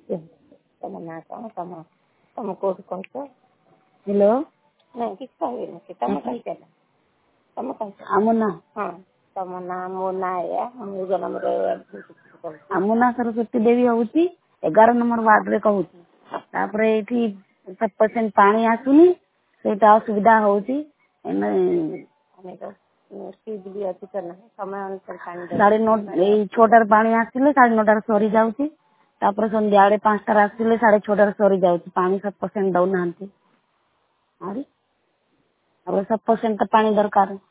ତମ ନାଁ କଣ ତମ କୋଉଠୁ କହୁଛ? ହ୍ୟାଲୋ ନାଇଁ କିଛି କହିବେନି ତମ କହିଚାଲ ତମ କହିଚାଲ ଆମ ନାଁ ହଁ ତମ ନାଁ ମୋ ନାଁ ଏଇଆ ମୁଁ ଜନ୍ମରେ ଆମ ନାଁ ସରସ୍ୱତୀ ଦେବୀ ହଉଛି 11 ନମ୍ବର ୱାର୍ଡରେ କହୁଛି। ତାପରେ ଏଇଠି 7% ପାଣି ଆସୁନି ସେଇଟା ଅସୁବିଧା ହଉଛି। ସାଢେ 9 ଏଇ 6টাରେ ପାଣି ଆସିଲେ 9:30ରେ ସରି ଯାଉଛି। ତାପରେ ସନ୍ଧ୍ୟାବେଳେ 5টাରେ ଆସିଲେ 6:30ରେ ସରି ଯାଉଛି। ପାଣି 7% ଦଉନାହାନ୍ତି। ଆହୁରି 7% ପାଣି ଦରକାର।